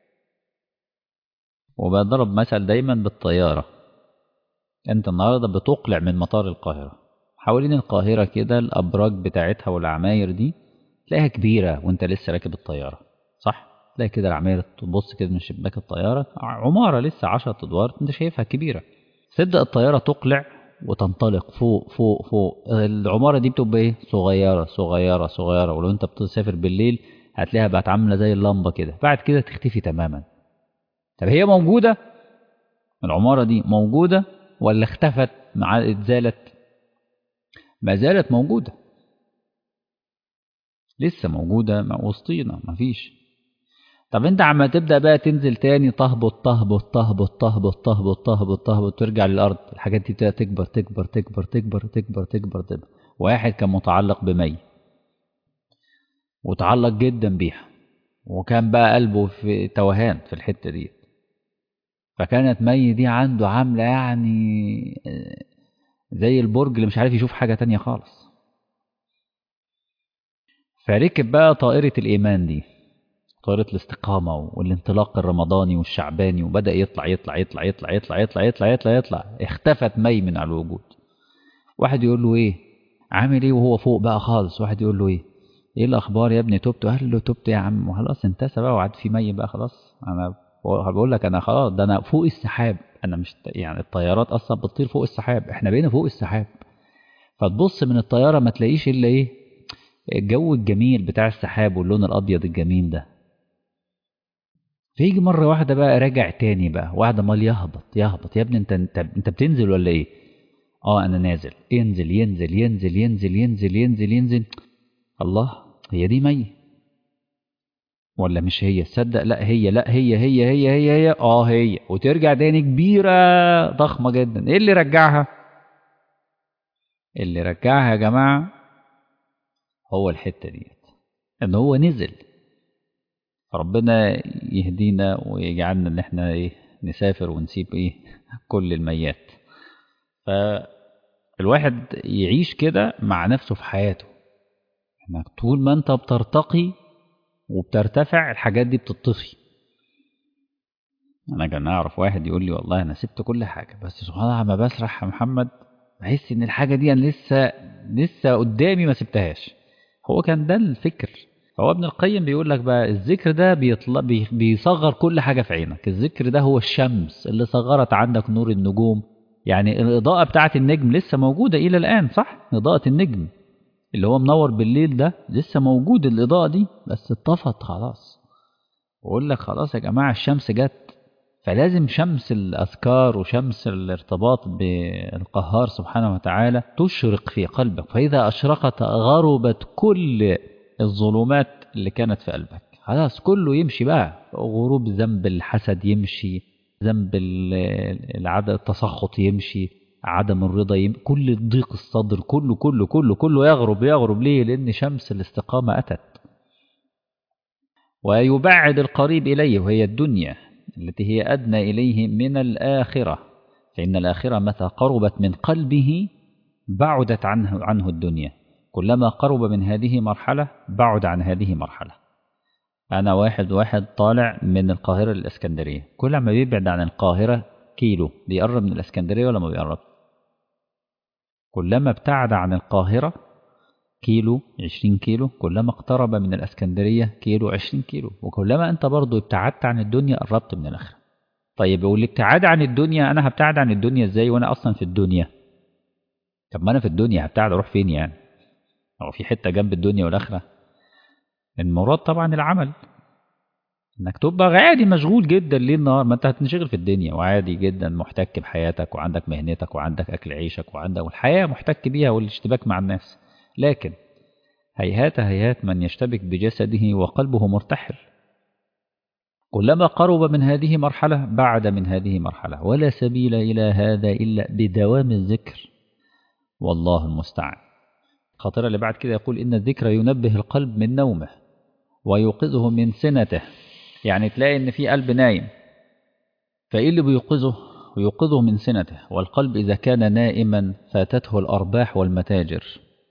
وبضرب مثل دايما بالطيارة، أنت النهاردة بتقلع من مطار القاهرة، حوالين القاهرة كده الأبراج بتاعتها والعماير دي تلاقيها كبيرة وأنت لسه راكب الطيارة، صح؟ تلاقي كده العماير تبص كده من شباك الطيارة عمارة لسه عشرة أدوار أنت شايفها كبيرة. تبدأ الطيارة تقلع وتنطلق فوق فوق فوق، العمارة دي بتبقى إيه؟ صغيرة صغيرة صغيرة، ولو أنت بتسافر بالليل هتلاقيها بقت عاملة زي اللمبة كده، بعد كده تختفي تماما. طب هي موجودة؟ العمارة دي موجودة ولا اختفت مع اتزالت؟ ما زالت موجودة، لسه موجودة مع وسطينا مفيش. طب انت عما تبدأ بقى تنزل تاني تهبط تهبط تهبط تهبط تهبط تهبط تهبط ترجع للأرض، الحاجات دي تبدأ تكبر تكبر تكبر تكبر تكبر تكبر تكبر. واحد كان متعلق بمي وتعلق جدا بيها، وكان بقى قلبه في توهان في الحتة دي، فكانت مي دي عنده عاملة يعني زي البرج اللي مش عارف يشوف حاجة تانية خالص. فركب بقى طائرة الإيمان دي، طائرة الاستقامة والانطلاق الرمضاني والشعباني، وبدأ يطلع يطلع يطلع يطلع يطلع يطلع يطلع يطلع يطلع اختفت مي من على الوجود. واحد يقول له ايه عامل ايه وهو فوق بقى خالص، واحد يقول له ايه ايه الاخبار يا ابني تبت؟ قال له تبت يا عم وخلاص انتسى بقى وعد في مي بقى خلاص، انا بقول لك انا خلاص ده انا فوق السحاب، انا مش يعني الطيارات اصلا بتطير فوق السحاب، احنا بقينا فوق السحاب. فتبص من الطيارة ما تلاقيش الا ايه؟ الجو الجميل بتاع السحاب واللون الابيض الجميل ده. فيجي مرة واحدة بقى راجع تاني بقى، واحدة مال يهبط يهبط، يا ابني انت انت انت بتنزل ولا ايه؟ اه انا نازل. ينزل ينزل ينزل ينزل ينزل ينزل ينزل، الله هي دي مي ولا مش هي؟ تصدق لا هي، لا هي هي هي هي هي اه هي، وترجع تاني كبيرة ضخمة جدا. ايه اللي رجعها؟ اللي رجعها يا جماعة هو الحتة ديت، ان هو نزل. ربنا يهدينا ويجعلنا ان احنا ايه نسافر ونسيب ايه كل الميات. فالواحد يعيش كده مع نفسه في حياته، انك طول ما انت بترتقي وبترتفع الحاجات دي بتطفي. انا كان اعرف واحد يقول لي والله انا سبت كل حاجه بس سبحان الله لما بسرح يا محمد بحس ان الحاجه دي انا لسه لسه قدامي ما سبتهاش. هو كان ده الفكر. هو ابن القيم بيقول لك بقى الذكر ده بيطلع بي بيصغر كل حاجه في عينك. الذكر ده هو الشمس اللي صغرت عندك نور النجوم. يعني الاضاءه بتاعه النجم لسه موجوده الى الان، صح؟ اضاءه النجم اللي هو منور بالليل ده لسه موجود، الاضاءه دي بس اتطفت خلاص. بقول لك خلاص يا جماعه الشمس جت، فلازم شمس الأذكار وشمس الارتباط بالقهار سبحانه وتعالى تشرق في قلبك، فإذا أشرقت غربت كل الظلمات اللي كانت في قلبك، خلاص كله يمشي بقى. غروب ذنب الحسد يمشي، ذنب العدم التسخط يمشي، عدم الرضا يمشي، كل ضيق الصدر كله كله كله كله يغرب يغرب. ليه؟ لأن شمس الاستقامة أتت. ويبعد القريب إليه وهي الدنيا التي هي أدنى إليه من الآخرة، فإن الآخرة متى قربت من قلبه بعدت عنه عنه الدنيا، كلما قرب من هذه مرحلة بعد عن هذه مرحلة. أنا واحد واحد طالع من القاهرة للإسكندرية، كل ما بيبعد عن القاهرة كيلو بيقرب من الإسكندرية ولا ما بيقرب؟ كلما ابتعد عن القاهرة كيلو عشرين كيلو، كلما اقترب من الاسكندرية كيلو عشرين كيلو، وكلما انت برضو ابتعدت عن الدنيا قربت من الاخرة. طيب والابتعاد عن الدنيا انا هبتعد عن الدنيا ازاي وانا اصلا في الدنيا؟ طب ما انا في الدنيا هبتعد اروح فين يعني؟ هو في حتة جنب الدنيا والاخرة؟ المراد طبعا العمل. انك تبقى عادي مشغول جدا ليل نهار، ما انت هتنشغل في الدنيا وعادي جدا محتك بحياتك وعندك مهنتك وعندك اكل عيشك وعندك والحياة محتك بيها والاشتباك مع الناس. لكن هيهات هيهات من يشتبك بجسده وقلبه مرتحل. كلما قرب من هذه مرحلة بعد من هذه مرحلة، ولا سبيل إلى هذا إلا بدوام الذكر، والله المستعان. خطيرة اللي بعد كده يقول إن الذكر ينبه القلب من نومه ويوقظه من سنته. يعني تلاقي إن في قلب نايم، فإيه اللي بيوقظه؟ ويوقظه من سنته. والقلب إذا كان نائما فاتته الأرباح والمتاجر.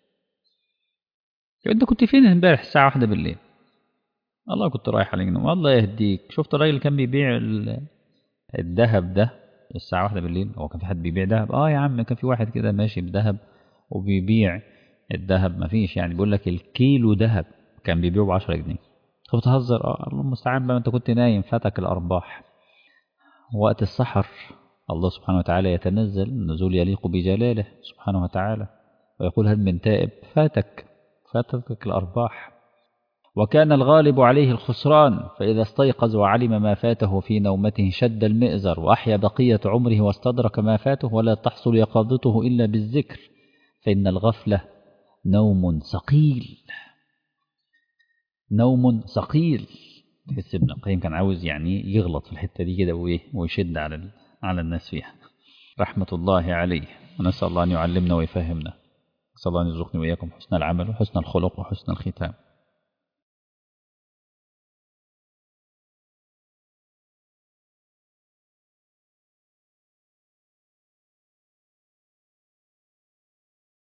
أنت كنت فين امبارح الساعة واحدة بالليل؟ الله كنت رايح على جنوب. الله يهديك. شفت الراجل اللي كان بيبيع الذهب ده الساعة واحدة بالليل؟ هو كان في حد بيبيع ذهب؟ اه يا عم كان في واحد كده ماشي بذهب وبيبيع الذهب. مفيش يعني، بيقول لك الكيلو ذهب كان بيبيعه ب عشرة جنيه. طب بتهزر؟ اه الله المستعان بقى. انت كنت نايم فاتك الارباح. وقت السحر الله سبحانه وتعالى يتنزل نزول يليق بجلاله سبحانه وتعالى ويقول هل من تائب؟ فاتك فاتك الارباح. وكان الغالب عليه الخسران، فإذا استيقظ وعلم ما فاته في نومته شد المئزر وأحيا بقية عمره واستدرك ما فاته. ولا تحصل يقظته إلا بالذكر، فإن الغفلة نوم ثقيل. نوم ثقيل. تحس ابن القيم كان عاوز يعني يغلط في الحتة دي كده ويشد على على الناس فيها رحمة الله عليه. ونسأل الله أن يعلمنا ويفهمنا. نسأل الله أن يرزقني وإياكم حسن العمل وحسن الخلق وحسن الختام.